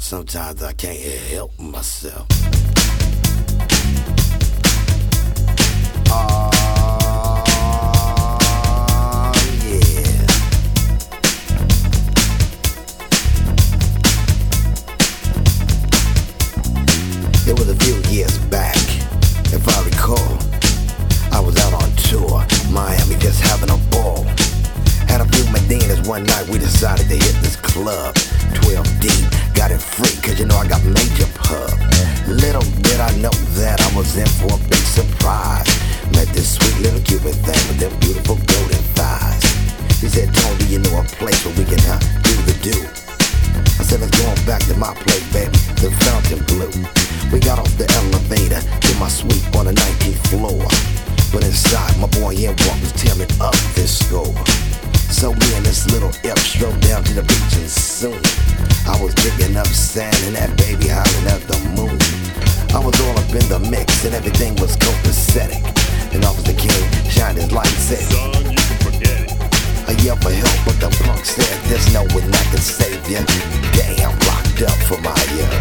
Sometimes I can't help myself. Oh, yeah. It was a few years back, if I recall. I was out on tour, Miami, just having a ball. Had a few Medinas one night, we decided to hit this club. 12 deep, got it free, cause you know I got major pub. Little did I know that I was in for a big surprise. Met this sweet little Cuban thing with them beautiful golden thighs. She said, Tony, you know a place where we can do the do. I said, let's go on back to my place, baby, the Fontainebleau. We got off the elevator to my suite on the 19th floor. But inside, my boy N-Walk was tearing up this score. So me and this little imp strode down to the beach, and soon I was digging up sand and that baby howling at the moon. I was all up in the mix and everything was copacetic. And Officer King shined his light and said, son, you can forget it. I yelled for help, but the punk said, there's no one that can save you. Damn, locked up for my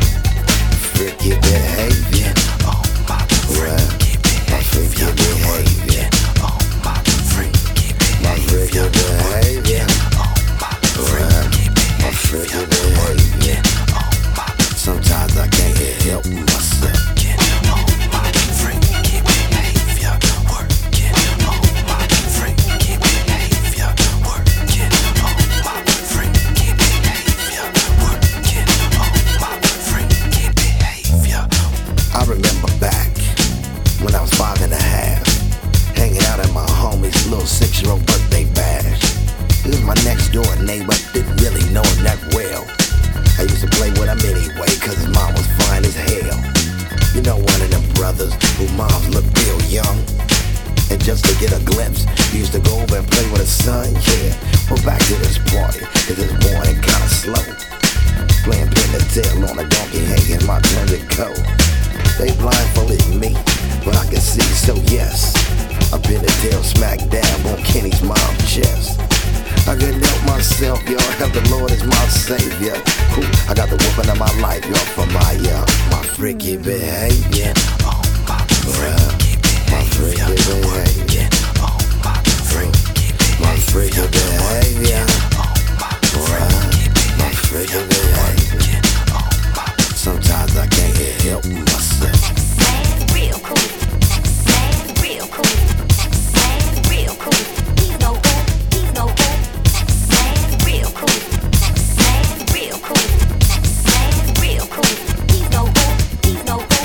freaky behavior. Oh, my freaky behavior. Oh, my freaky behavior. My freaky behavior. Oh, my freaky behavior. My freaky behavior. Oh, my sometimes I can't help myself. Oh, my freaky behavior. Working. Oh, my freaky behavior. Working. Oh, my freaky behavior. Working. Oh, my freaky behavior. I remember back when I was 5 and a half, hanging out at my homie's little 6-year-old birthday bash. He was my next door neighbor, didn't really know him that well. I used to play with him anyway, cause his mom was fine as hell. You know, one of them brothers whose moms looked real young. And just to get a glimpse, he used to go over and play with his son, yeah. Well, back to this party, cause this morning kinda slow. Playing pin the tail on a donkey hanging my turn to go. They blindfolded me, but I could see, so yes, I pinned the tail smack down on Kenny's mom's chest. I couldn't help myself, y'all, help the Lord is my savior. Ooh, I got the whooping of my life, y'all, for my freaky behavior. Oh, my freaky behavior. My freaky behavior. Oh, my freaky behavior. My freaky behavior. Oh, my freaky behavior. Oh, my sometimes I can't help myself. Man, real cool. Man, real cool. Man, real cool. He's no good. He's no good. Man, real cool. Man, real cool. Man, real cool. He's no good. He's no good.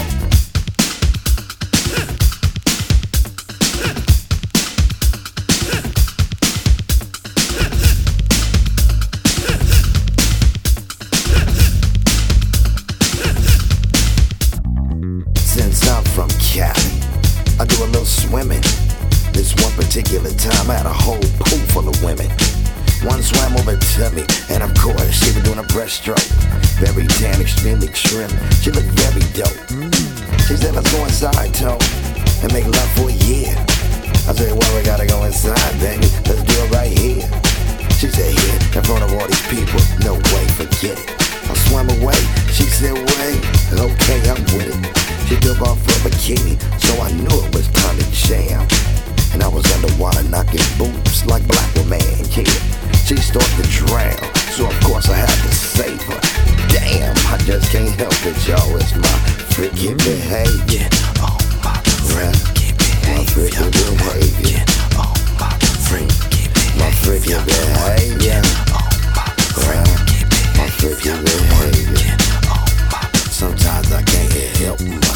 Since I'm from Cali, I do a little swimming. This one particular time I had a whole pool full of women. One swam over to me, and of course she was doing a breaststroke. Very tan, extremely trim. She looked very dope. She said, let's go inside, Tone, and make love for a year. I said, well, we gotta go inside, baby. Let's do it right here. She said, here, in front of all these people. No way, forget it. I swam away. She said, wait, okay, I'm with it. She took off her bikini, so I knew it was time to jam. And I was underwater knocking boots like Black woman, yeah. She started to drown, so of course I had to save her. Damn, I just can't help it, y'all. It's my freaky behavior. Oh, my freaky behavior. My freaky behavior. Oh, my freaky behavior. My freaky behavior. Oh, my freaky behavior. My freaky behavior. Oh, my sometimes I can't help myself.